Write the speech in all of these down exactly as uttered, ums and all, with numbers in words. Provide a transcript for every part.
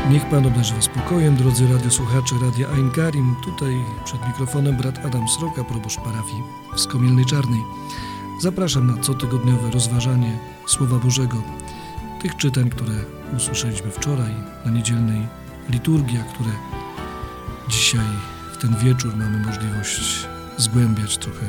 Niech Pan obdarzy Was spokojem, drodzy radiosłuchacze Radia Ein Karim. Tutaj przed mikrofonem brat Adam Sroka, proboszcz parafii w Skomielnej Czarnej. Zapraszam na cotygodniowe rozważanie Słowa Bożego, tych czytań, które usłyszeliśmy wczoraj na niedzielnej liturgii, a które dzisiaj w ten wieczór mamy możliwość zgłębiać trochę.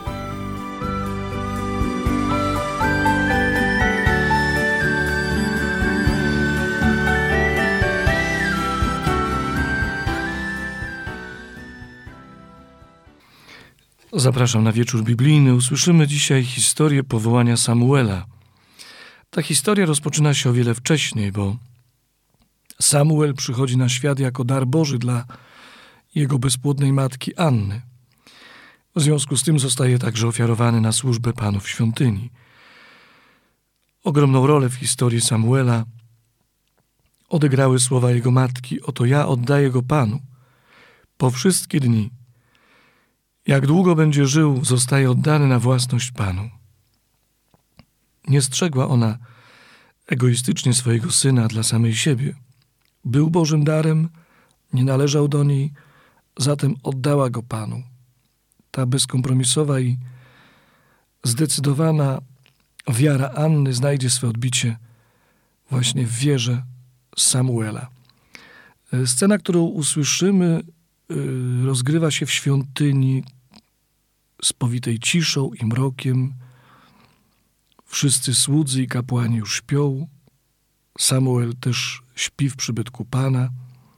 Zapraszam na wieczór biblijny. Usłyszymy dzisiaj historię powołania Samuela. Ta historia rozpoczyna się o wiele wcześniej, bo Samuel przychodzi na świat jako dar Boży dla jego bezpłodnej matki Anny. W związku z tym zostaje także ofiarowany na służbę Panu w świątyni. Ogromną rolę w historii Samuela odegrały słowa jego matki: oto ja oddaję go Panu po wszystkie dni. Jak długo będzie żył, zostaje oddany na własność Panu. Nie strzegła ona egoistycznie swojego syna dla samej siebie. Był Bożym darem, nie należał do niej, zatem oddała go Panu. Ta bezkompromisowa i zdecydowana wiara Anny znajdzie swe odbicie właśnie w wierze Samuela. Scena, którą usłyszymy, rozgrywa się w świątyni spowitej ciszą i mrokiem. Wszyscy słudzy i kapłani już śpią. Samuel też śpi w przybytku Pana.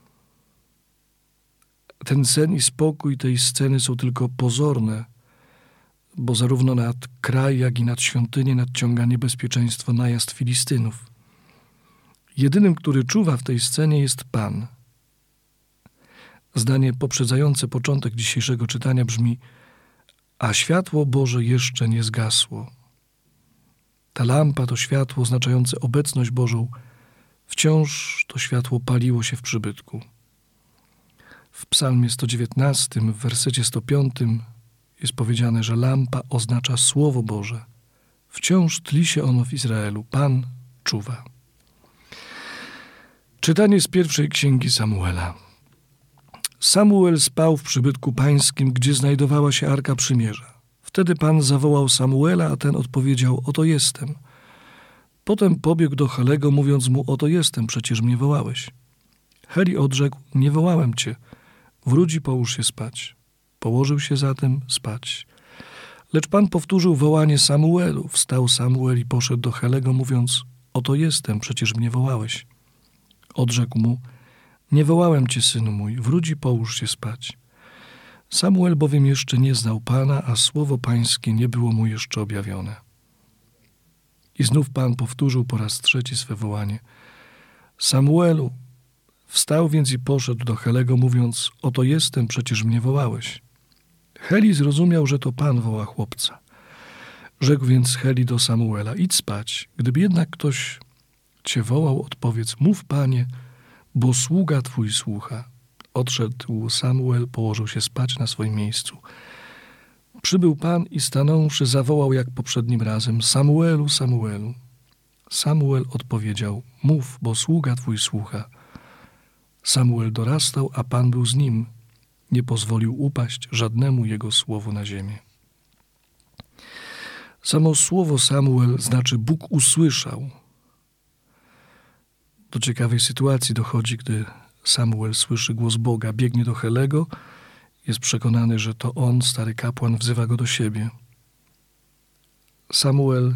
Ten sen i spokój tej sceny są tylko pozorne, bo zarówno nad kraj, jak i nad świątynię nadciąga niebezpieczeństwo najazd Filistynów. Jedynym, który czuwa w tej scenie, jest Pan. Zdanie poprzedzające początek dzisiejszego czytania brzmi: a światło Boże jeszcze nie zgasło. Ta lampa to światło oznaczające obecność Bożą. Wciąż to światło paliło się w przybytku. W psalmie sto dziewiętnastym, w wersecie sto piątym jest powiedziane, że lampa oznacza Słowo Boże. Wciąż tli się ono w Izraelu. Pan czuwa. Czytanie z pierwszej księgi Samuela. Samuel spał w przybytku pańskim, gdzie znajdowała się Arka Przymierza. Wtedy Pan zawołał Samuela, a ten odpowiedział: oto jestem. Potem pobiegł do Helego, mówiąc mu: oto jestem, przecież mnie wołałeś. Heli odrzekł: nie wołałem cię, wróć i połóż się spać. Położył się zatem spać. Lecz Pan powtórzył wołanie Samuelu. Wstał Samuel i poszedł do Helego, mówiąc: oto jestem, przecież mnie wołałeś. Odrzekł mu: nie wołałem cię, synu mój, wróć i połóż się spać. Samuel bowiem jeszcze nie znał Pana, a słowo pańskie nie było mu jeszcze objawione. I znów Pan powtórzył po raz trzeci swe wołanie: Samuelu! Wstał więc i poszedł do Helego, mówiąc: oto jestem, przecież mnie wołałeś. Heli zrozumiał, że to Pan woła chłopca. Rzekł więc Heli do Samuela: idź spać. Gdyby jednak ktoś cię wołał, odpowiedz: mów, Panie, bo sługa twój słucha. Odszedł Samuel, położył się spać na swoim miejscu. Przybył Pan i stanąwszy zawołał jak poprzednim razem: Samuelu, Samuelu. Samuel odpowiedział: mów, bo sługa twój słucha. Samuel dorastał, a Pan był z nim. Nie pozwolił upaść żadnemu jego słowu na ziemię. Samo słowo Samuel znaczy Bóg usłyszał. Do ciekawej sytuacji dochodzi, gdy Samuel słyszy głos Boga, biegnie do Helego, jest przekonany, że to on, stary kapłan, wzywa go do siebie. Samuel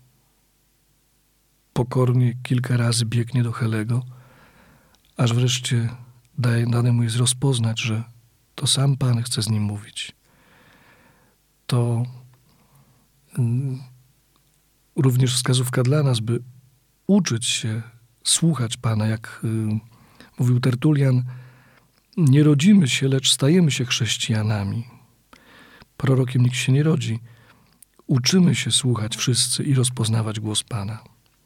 pokornie kilka razy biegnie do Helego, aż wreszcie daje, dane mu jest rozpoznać, że to sam Pan chce z nim mówić. To mm, również wskazówka dla nas, by uczyć się słuchać Pana, jak y, mówił Tertulian: nie rodzimy się, lecz stajemy się chrześcijanami. Prorokiem nikt się nie rodzi. Uczymy się słuchać wszyscy i rozpoznawać głos Pana.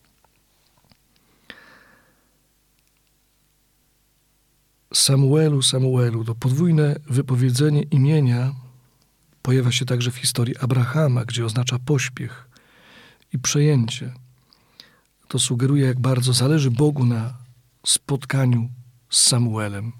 Samuelu, Samuelu, to podwójne wypowiedzenie imienia pojawia się także w historii Abrahama, gdzie oznacza pośpiech i przejęcie. To sugeruje, jak bardzo zależy Bogu na spotkaniu z Samuelem.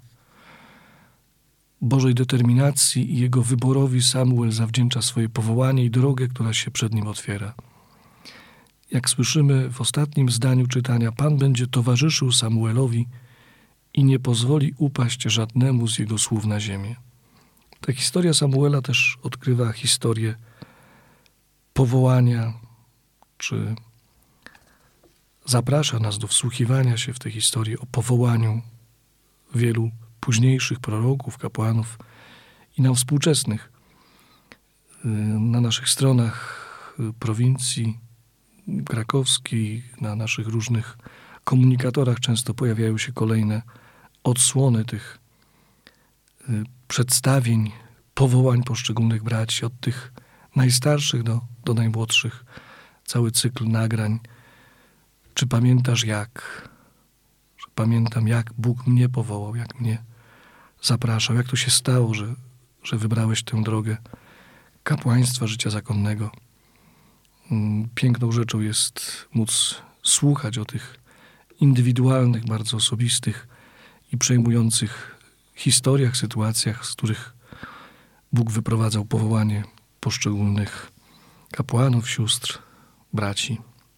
Bożej determinacji i jego wyborowi Samuel zawdzięcza swoje powołanie i drogę, która się przed nim otwiera. Jak słyszymy w ostatnim zdaniu czytania, Pan będzie towarzyszył Samuelowi i nie pozwoli upaść żadnemu z jego słów na ziemię. Ta historia Samuela też odkrywa historię powołania, czy zaprasza nas do wsłuchiwania się w tę historię o powołaniu wielu późniejszych proroków, kapłanów i nam współczesnych. Na naszych stronach prowincji krakowskiej, na naszych różnych komunikatorach często pojawiają się kolejne odsłony tych przedstawień, powołań poszczególnych braci, od tych najstarszych do, do najmłodszych. Cały cykl nagrań. Czy pamiętasz jak? Że pamiętam, jak Bóg mnie powołał, jak mnie zapraszał, jak to się stało, że, że wybrałeś tę drogę kapłaństwa życia zakonnego. Piękną rzeczą jest móc słuchać o tych indywidualnych, bardzo osobistych i przejmujących historiach, sytuacjach, z których Bóg wyprowadzał powołanie poszczególnych kapłanów, sióstr, braci.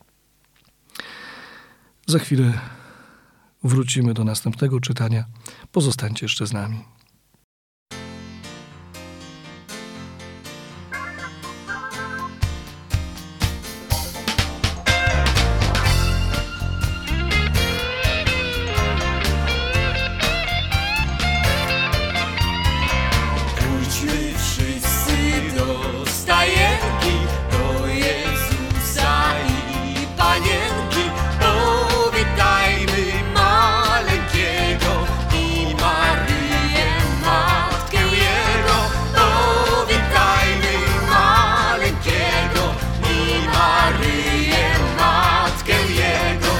Za chwilę wrócimy do następnego czytania. Pozostańcie jeszcze z nami. Pójdźmy wszyscy do stajenki, do Jezusa i Panienki. Powitajmy maleńkiego i Maryję, Matkę Jego. Powitajmy maleńkiego i Maryję, Matkę Jego.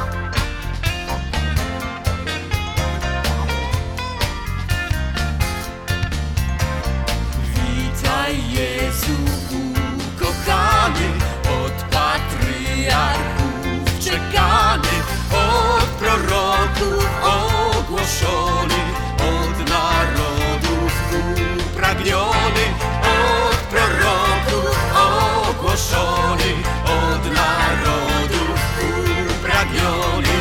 Witaj Jezu ukochany, od patriarchów czekany, od proroków ogłoszony, od narodów upragniony, od proroków ogłoszony, od narodów upragniony.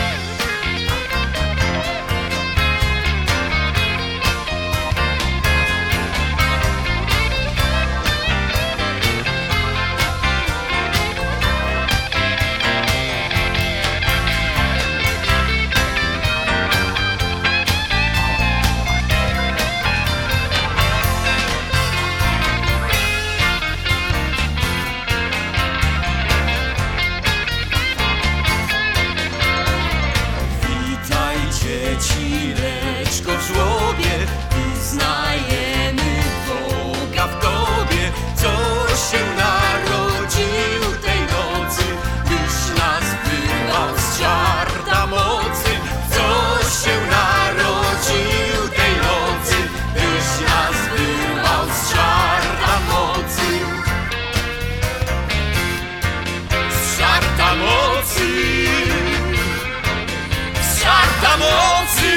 Cireczko w żłobie, wyznajemy Boga w Tobie, coś się narodził tej nocy, byś nas wyrwał z czarta mocy. Coś się narodził tej nocy, byś nas wyrwał z czarta mocy. Z czarta mocy. Czarta mocy.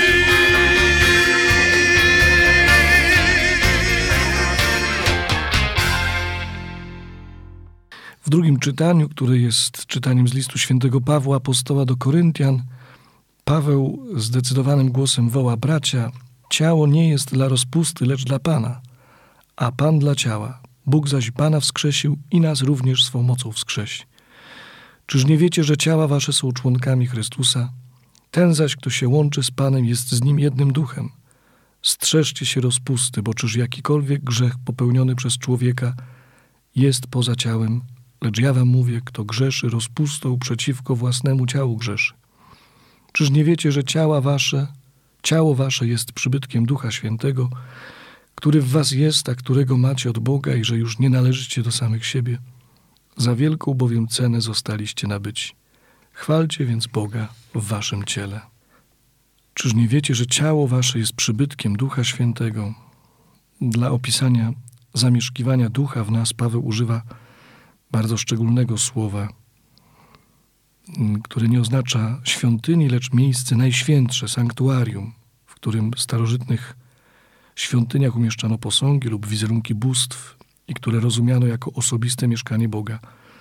W drugim czytaniu, które jest czytaniem z listu świętego Pawła apostoła do Koryntian, Paweł zdecydowanym głosem woła: bracia, ciało nie jest dla rozpusty, lecz dla Pana, a Pan dla ciała. Bóg zaś Pana wskrzesił i nas również swą mocą wskrzesi. Czyż nie wiecie, że ciała wasze są członkami Chrystusa? Ten zaś, kto się łączy z Panem, jest z Nim jednym duchem. Strzeżcie się rozpusty, bo czyż jakikolwiek grzech popełniony przez człowieka jest poza ciałem, lecz ja wam mówię, kto grzeszy rozpustą przeciwko własnemu ciału grzeszy. Czyż nie wiecie, że ciała wasze, ciało wasze jest przybytkiem Ducha Świętego, który w was jest, a którego macie od Boga i że już nie należycie do samych siebie? Za wielką bowiem cenę zostaliście nabyci. Chwalcie więc Boga w waszym ciele. Czyż nie wiecie, że ciało wasze jest przybytkiem Ducha Świętego? Dla opisania zamieszkiwania Ducha w nas Paweł używa bardzo szczególnego słowa. które nie oznacza świątyni, lecz miejsce najświętsze, sanktuarium, w którym w starożytnych świątyniach umieszczano posągi lub wizerunki bóstw i które rozumiano jako osobiste mieszkanie Boga.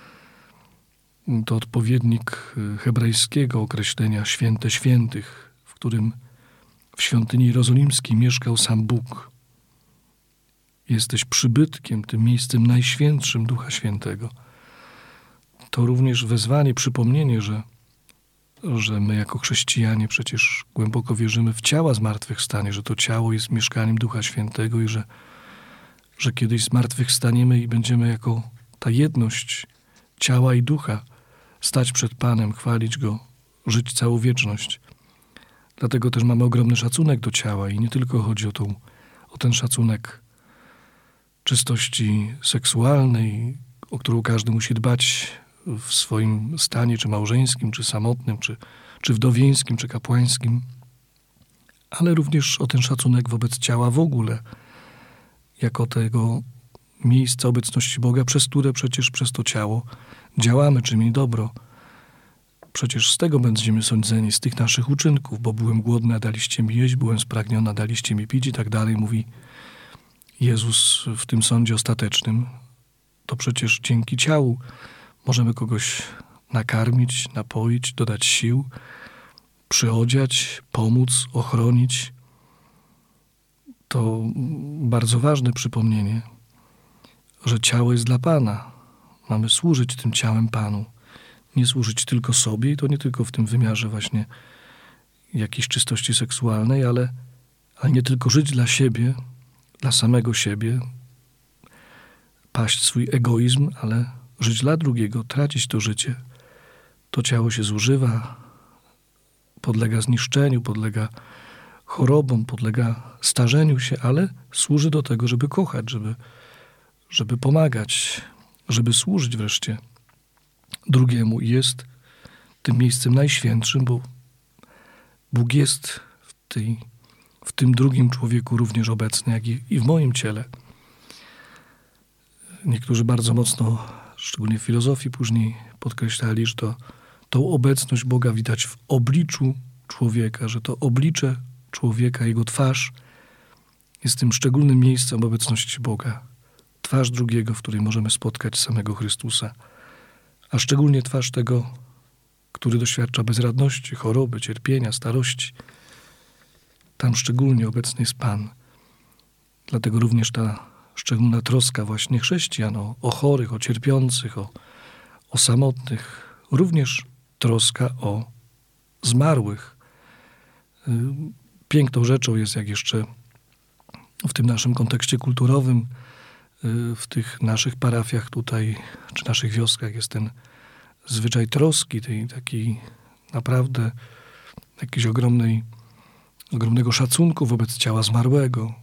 To odpowiednik hebrajskiego określenia święte świętych, w którym w świątyni jerozolimskiej mieszkał sam Bóg. Jesteś przybytkiem, tym miejscem najświętszym Ducha Świętego. To również wezwanie, przypomnienie, że, że my jako chrześcijanie przecież głęboko wierzymy w ciała zmartwychwstanie, że to ciało jest mieszkaniem Ducha Świętego i że, że kiedyś zmartwychwstaniemy i będziemy jako ta jedność ciała i ducha stać przed Panem, chwalić Go, żyć całą wieczność. Dlatego też mamy ogromny szacunek do ciała i nie tylko chodzi o, tą, o ten szacunek czystości seksualnej, o którą każdy musi dbać w swoim stanie, czy małżeńskim, czy samotnym, czy, czy wdowieńskim, czy kapłańskim, ale również o ten szacunek wobec ciała w ogóle, jako tego miejsca obecności Boga, przez które przecież przez to ciało działamy, czynimy dobro. Przecież z tego będziemy sądzeni, z tych naszych uczynków, bo byłem głodny, a daliście mi jeść, byłem spragniony, a daliście mi pić i tak dalej, mówi Jezus w tym sądzie ostatecznym. To przecież dzięki ciału możemy kogoś nakarmić, napoić, dodać sił, przyodziać, pomóc, ochronić. To bardzo ważne przypomnienie, że ciało jest dla Pana. Mamy służyć tym ciałem Panu. Nie służyć tylko sobie i to nie tylko w tym wymiarze właśnie jakiejś czystości seksualnej, ale, ale nie tylko żyć dla siebie, dla samego siebie, paść swój egoizm, ale żyć dla drugiego, tracić to życie. To ciało się zużywa, podlega zniszczeniu, podlega chorobom, podlega starzeniu się, ale służy do tego, żeby kochać, żeby, żeby pomagać, żeby służyć wreszcie drugiemu. I jest tym miejscem najświętszym, bo Bóg jest w, tej, w tym drugim człowieku również obecny, jak i, i w moim ciele. Niektórzy bardzo mocno, szczególnie w filozofii później, podkreślali, że to, tą obecność Boga widać w obliczu człowieka, że to oblicze człowieka, jego twarz jest tym szczególnym miejscem obecności Boga. Twarz drugiego, w której możemy spotkać samego Chrystusa. A szczególnie twarz tego, który doświadcza bezradności, choroby, cierpienia, starości. Tam szczególnie obecny jest Pan. Dlatego również ta szczególna troska właśnie chrześcijan o, o chorych, o cierpiących, o, o samotnych. Również troska o zmarłych. Piękną rzeczą jest, jak jeszcze w tym naszym kontekście kulturowym, w tych naszych parafiach tutaj, czy naszych wioskach jest ten zwyczaj troski, tej takiej naprawdę jakiejś ogromnej, ogromnego szacunku wobec ciała zmarłego.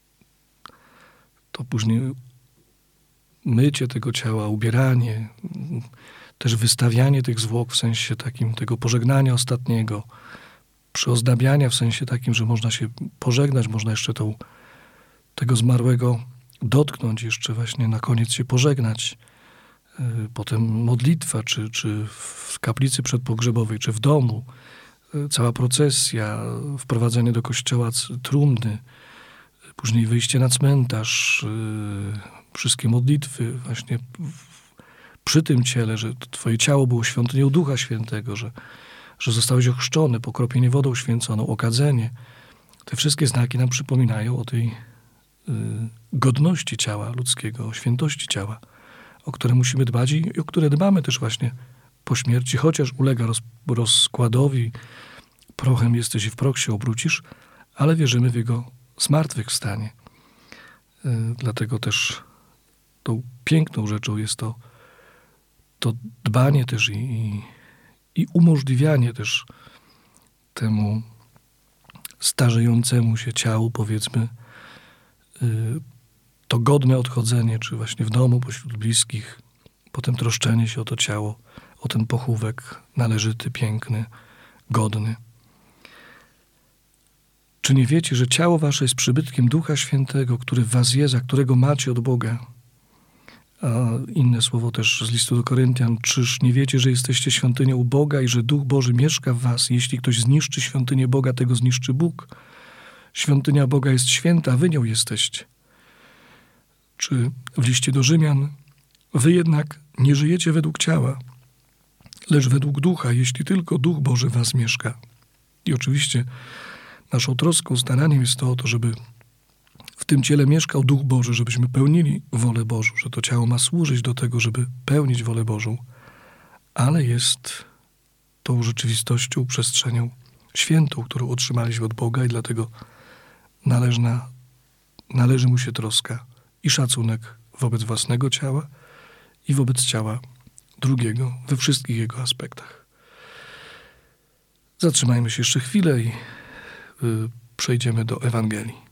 To później mycie tego ciała, ubieranie, też wystawianie tych zwłok w sensie takim tego pożegnania ostatniego, przyozdabiania w sensie takim, że można się pożegnać, można jeszcze tą, tego zmarłego dotknąć, jeszcze właśnie na koniec się pożegnać. Potem modlitwa, czy, czy w kaplicy przedpogrzebowej, czy w domu. Cała procesja, wprowadzenie do kościoła trumny, później wyjście na cmentarz, wszystkie modlitwy właśnie przy tym ciele, że twoje ciało było świątynią Ducha Świętego, że, że zostałeś ochrzczony, pokropienie wodą święconą, okadzenie. Te wszystkie znaki nam przypominają o tej godności ciała ludzkiego, o świętości ciała, o które musimy dbać i o które dbamy też właśnie po śmierci, chociaż ulega roz, rozkładowi, prochem jesteś i w proch się obrócisz, ale wierzymy w Jego zmartwychwstanie. Dlatego też tą piękną rzeczą jest to, to dbanie też i, i, i umożliwianie też temu starzejącemu się ciału, powiedzmy, to godne odchodzenie, czy właśnie w domu, pośród bliskich, potem troszczenie się o to ciało, o ten pochówek należyty, piękny, godny. Czy nie wiecie, że ciało wasze jest przybytkiem Ducha Świętego, który w was jest, a którego macie od Boga? A inne słowo też z listu do Koryntian. Czyż nie wiecie, że jesteście świątynią Boga i że Duch Boży mieszka w was? Jeśli ktoś zniszczy świątynię Boga, tego zniszczy Bóg. Świątynia Boga jest święta, a wy nią jesteście. Czy w liście do Rzymian. Wy jednak nie żyjecie według ciała, lecz według ducha, jeśli tylko Duch Boży w was mieszka. I oczywiście naszą troską, staraniem jest to, to, żeby w tym ciele mieszkał Duch Boży, żebyśmy pełnili wolę Bożą, że to ciało ma służyć do tego, żeby pełnić wolę Bożą, ale jest tą rzeczywistością, przestrzenią świętą, którą otrzymaliśmy od Boga i dlatego należna, należy mu się troska i szacunek wobec własnego ciała i wobec ciała drugiego we wszystkich jego aspektach. Zatrzymajmy się jeszcze chwilę i yy, przejdziemy do Ewangelii.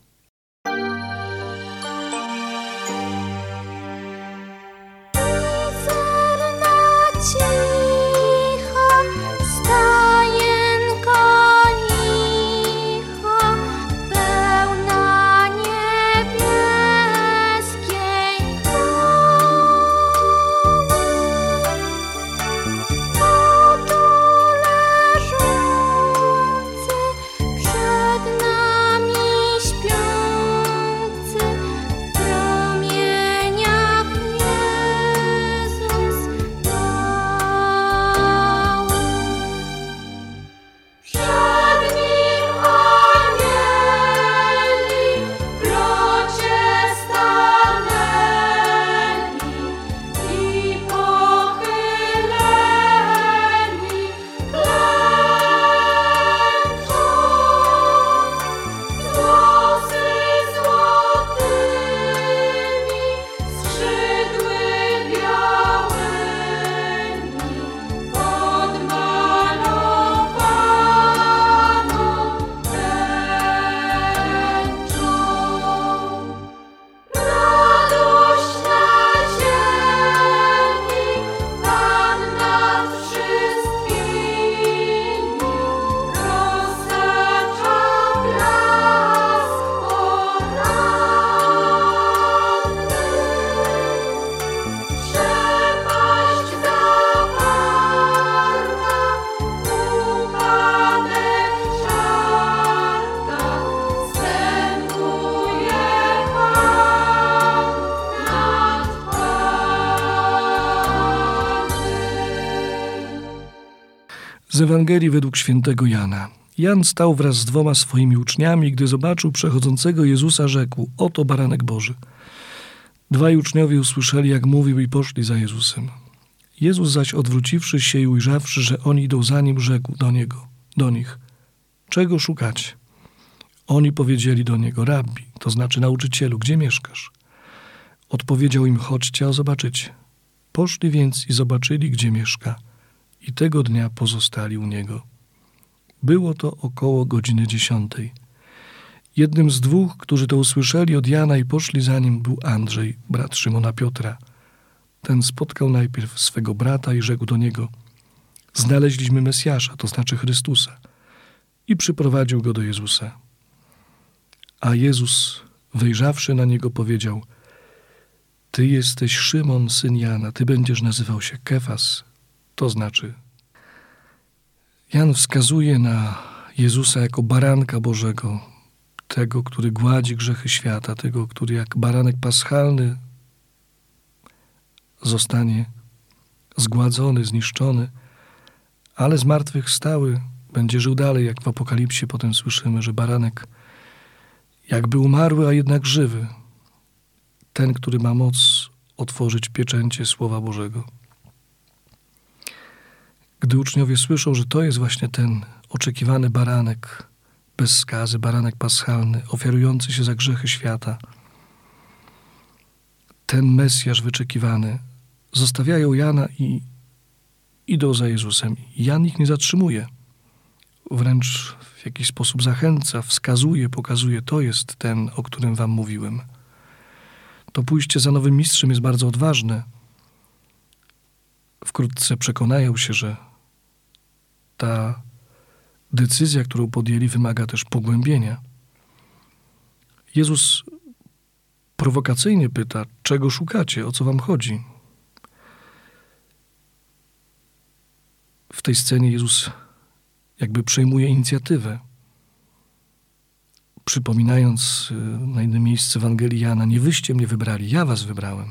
Z Ewangelii według świętego Jana. Jan stał wraz z dwoma swoimi uczniami, gdy zobaczył przechodzącego Jezusa, rzekł: oto baranek Boży. Dwaj uczniowie usłyszeli, jak mówił, i poszli za Jezusem. Jezus zaś, odwróciwszy się i ujrzawszy, że oni idą za nim, rzekł do niego, do nich: czego szukacie? Oni powiedzieli do niego: rabbi, to znaczy nauczycielu, gdzie mieszkasz? Odpowiedział im: chodźcie, a zobaczycie. Poszli więc i zobaczyli, gdzie mieszka, i tego dnia pozostali u niego. Było to około godziny dziesiątej. Jednym z dwóch, którzy to usłyszeli od Jana i poszli za nim, był Andrzej, brat Szymona Piotra. Ten spotkał najpierw swego brata i rzekł do niego: znaleźliśmy Mesjasza, to znaczy Chrystusa, i przyprowadził go do Jezusa. A Jezus, wejrzawszy na niego, powiedział: ty jesteś Szymon, syn Jana, ty będziesz nazywał się Kefas, to znaczy. Jan wskazuje na Jezusa jako baranka Bożego, tego, który gładzi grzechy świata, tego, który jak baranek paschalny zostanie zgładzony, zniszczony, ale zmartwychwstały, będzie żył dalej, jak w Apokalipsie potem słyszymy, że baranek jakby umarły, a jednak żywy. Ten, który ma moc otworzyć pieczęcie Słowa Bożego. Gdy uczniowie słyszą, że to jest właśnie ten oczekiwany baranek bez skazy, baranek paschalny, ofiarujący się za grzechy świata, ten Mesjasz wyczekiwany, zostawiają Jana i idą za Jezusem. Jan ich nie zatrzymuje. Wręcz w jakiś sposób zachęca, wskazuje, pokazuje: to jest ten, o którym wam mówiłem. To pójście za nowym mistrzem jest bardzo odważne. Wkrótce przekonają się, że ta decyzja, którą podjęli, wymaga też pogłębienia. Jezus prowokacyjnie pyta, czego szukacie, o co wam chodzi. W tej scenie Jezus jakby przejmuje inicjatywę, przypominając na innym miejscu Ewangelii Jana, nie wyście mnie wybrali, ja was wybrałem.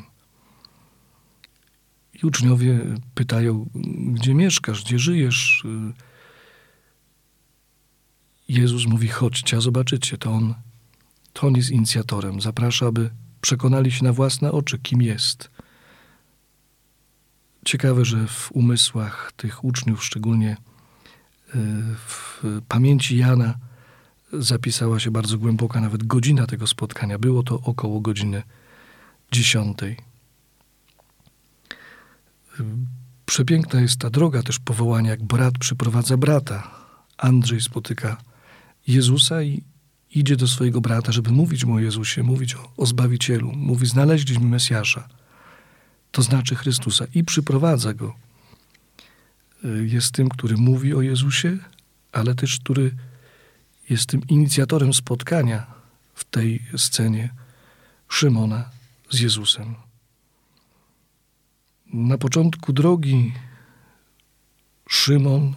I uczniowie pytają, gdzie mieszkasz, gdzie żyjesz? Jezus mówi, chodźcie, a zobaczycie, to On, to on jest inicjatorem. Zaprasza, aby przekonali się na własne oczy, kim jest. Ciekawe, że w umysłach tych uczniów, szczególnie w pamięci Jana, zapisała się bardzo głęboka nawet godzina tego spotkania. Było to około godziny dziesiątej. Przepiękna jest ta droga też powołania, jak brat przyprowadza brata. Andrzej spotyka Jezusa i idzie do swojego brata, żeby mówić mu o Jezusie, mówić o, o Zbawicielu. Mówi, znaleźliśmy Mesjasza, to znaczy Chrystusa, i przyprowadza go. Jest tym, który mówi o Jezusie, ale też który jest tym inicjatorem spotkania w tej scenie Szymona z Jezusem. Na początku drogi Szymon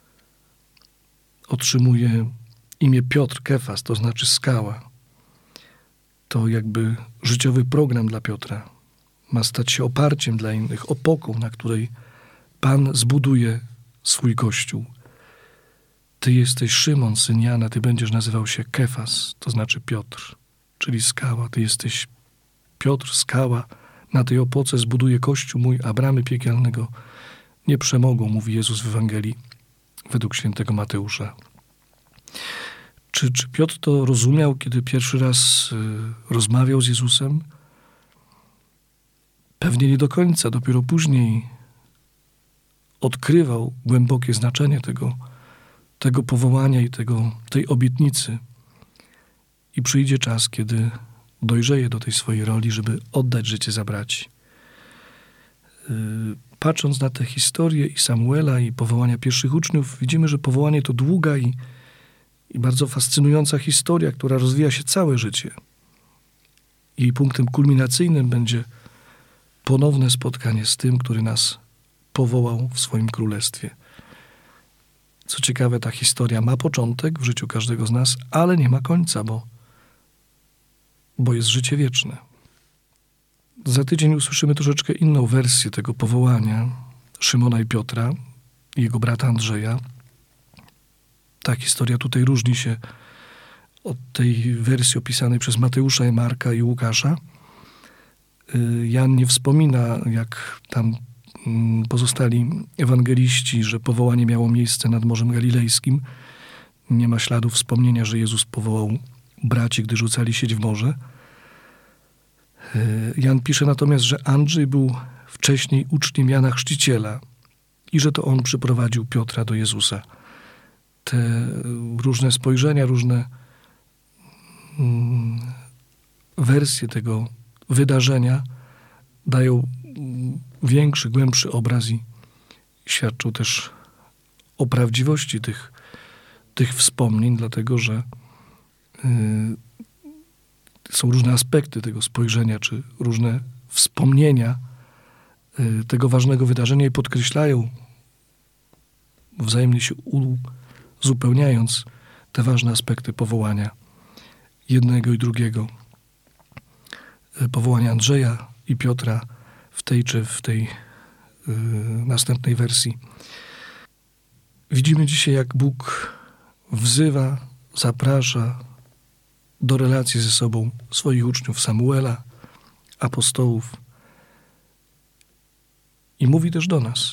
otrzymuje imię Piotr, Kefas, to znaczy skała. To jakby życiowy program dla Piotra. Ma stać się oparciem dla innych, opoką, na której Pan zbuduje swój Kościół. Ty jesteś Szymon, syn Jana, ty będziesz nazywał się Kefas, to znaczy Piotr, czyli skała. Ty jesteś Piotr, skała. Na tej opoce zbuduje Kościół mój, a bramy piekielnego nie przemogą, mówi Jezus w Ewangelii według świętego Mateusza. Czy, czy Piotr to rozumiał, kiedy pierwszy raz y, rozmawiał z Jezusem? Pewnie nie do końca, dopiero później odkrywał głębokie znaczenie tego, tego powołania i tego, tej obietnicy. I przyjdzie czas, kiedy dojrzeje do tej swojej roli, żeby oddać życie za braci. Yy, patrząc na tę historię i Samuela, i powołania pierwszych uczniów, widzimy, że powołanie to długa i, i bardzo fascynująca historia, która rozwija się całe życie. Jej punktem kulminacyjnym będzie ponowne spotkanie z tym, który nas powołał w swoim królestwie. Co ciekawe, ta historia ma początek w życiu każdego z nas, ale nie ma końca, bo, bo jest życie wieczne. Za tydzień usłyszymy troszeczkę inną wersję tego powołania Szymona i Piotra, jego brata Andrzeja. Ta historia tutaj różni się od tej wersji opisanej przez Mateusza i Marka i Łukasza. Jan nie wspomina, jak tam pozostali ewangeliści, że powołanie miało miejsce nad Morzem Galilejskim. Nie ma śladów wspomnienia, że Jezus powołał braci, gdy rzucali sieć w morze. Jan pisze natomiast, że Andrzej był wcześniej uczniem Jana Chrzciciela i że to on przyprowadził Piotra do Jezusa. Te różne spojrzenia, różne mm, wersje tego wydarzenia dają większy, głębszy obraz i świadczą też o prawdziwości tych, tych wspomnień, dlatego że yy, są różne aspekty tego spojrzenia, czy różne wspomnienia yy, tego ważnego wydarzenia i podkreślają, wzajemnie się uzupełniając, te ważne aspekty powołania jednego i drugiego. Yy, powołania Andrzeja i Piotra w tej czy w tej yy, następnej wersji. Widzimy dzisiaj, jak Bóg wzywa, zaprasza do relacji ze sobą swoich uczniów, Samuela, apostołów, i mówi też do nas.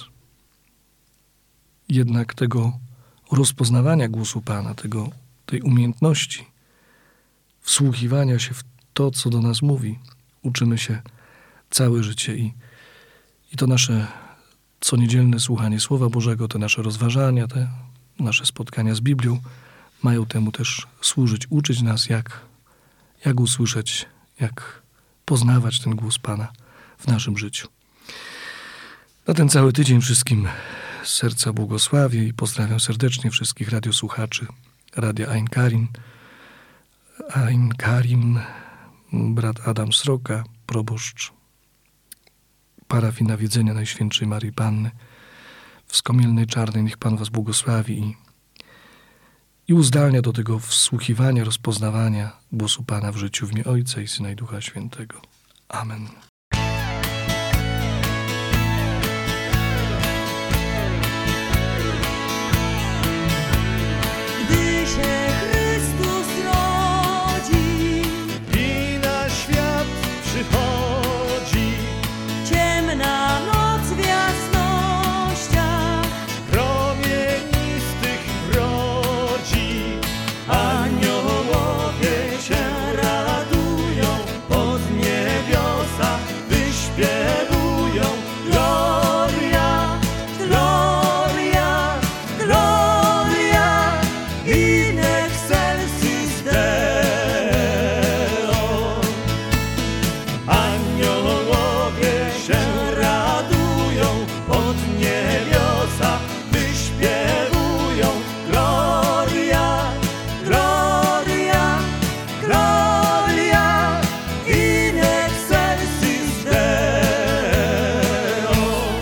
Jednak tego rozpoznawania głosu Pana, tego, tej umiejętności wsłuchiwania się w to, co do nas mówi, uczymy się całe życie i, i to nasze coniedzielne słuchanie Słowa Bożego, te nasze rozważania, te nasze spotkania z Biblią mają temu też służyć, uczyć nas, jak, jak usłyszeć, jak poznawać ten głos Pana w naszym życiu. Na ten cały tydzień wszystkim z serca błogosławię i pozdrawiam serdecznie wszystkich radiosłuchaczy Radia Ein Karim, Ein Karim brat Adam Sroka, proboszcz parafii Nawiedzenia Najświętszej Maryi Panny w Skomielnej Czarnej. Niech Pan was błogosławi i, i uzdalnia do tego wsłuchiwania, rozpoznawania głosu Pana w życiu w imię Ojca i Syna i Ducha Świętego. Amen. Gdy się Chrystus rodzi I na świat przychodzi, ciemna noc w jasnościach, promienistych brodzi. Aniołowie się radują, pod niebiosa wyśpiewują. Gloria, gloria, gloria in excelsis Deo. Aniołowie się radują, pod niebiosa wyśpiewują. Gloria, gloria, gloria in excelsis Deo.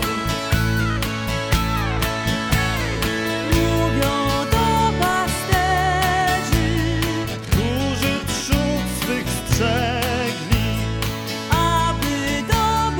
mówią do pasterzy, Którzy trzód swych strzegli, aby do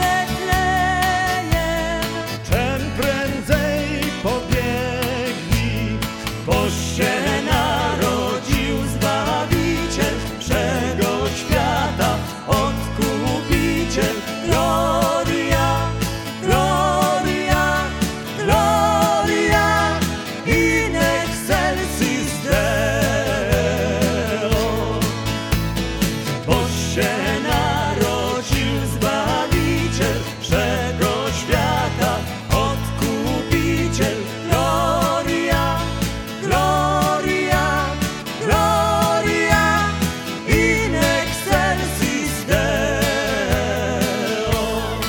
Betlejem czem prędzej pobiegli, bo się narodził Zbawiciel wszego świata, Odkupiciel. Gloria, gloria, gloria in excelsis Deo. Bo się narodził Zbawiciel wszego świata, Odkupiciel. Gloria, gloria, gloria in excelsis Deo.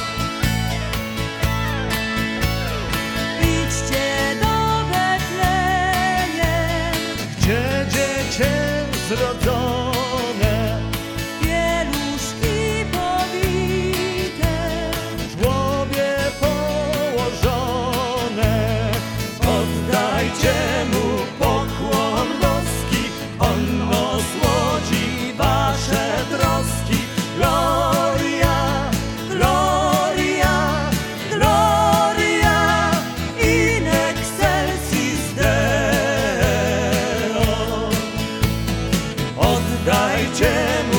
idźcie do Betlejem, Gdzie dziecię zrodzone, pieluszki powite, żłobie położone, oddajcie mu pokłon boski, on osłodzi wasze troski. Gloria, gloria, gloria in excelsis Deo. Oddajcie mu